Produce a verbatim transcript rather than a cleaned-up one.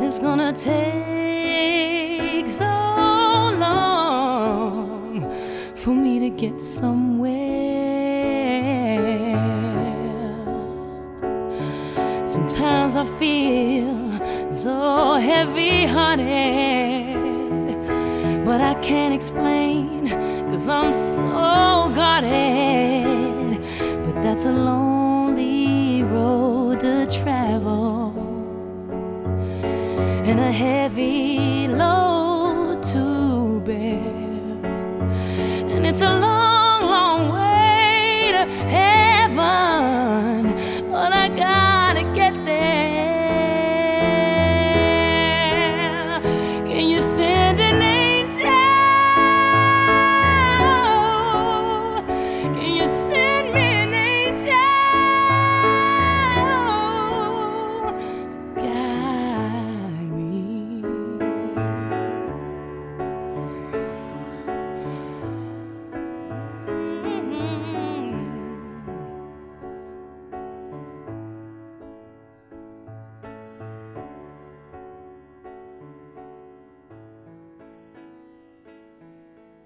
it's gonna take so long for me to get somewhere. Sometimes I feel so heavy-hearted, but I can't explain, 'cause I'm so guarded. But that's a lonely road to travel, and a heavy load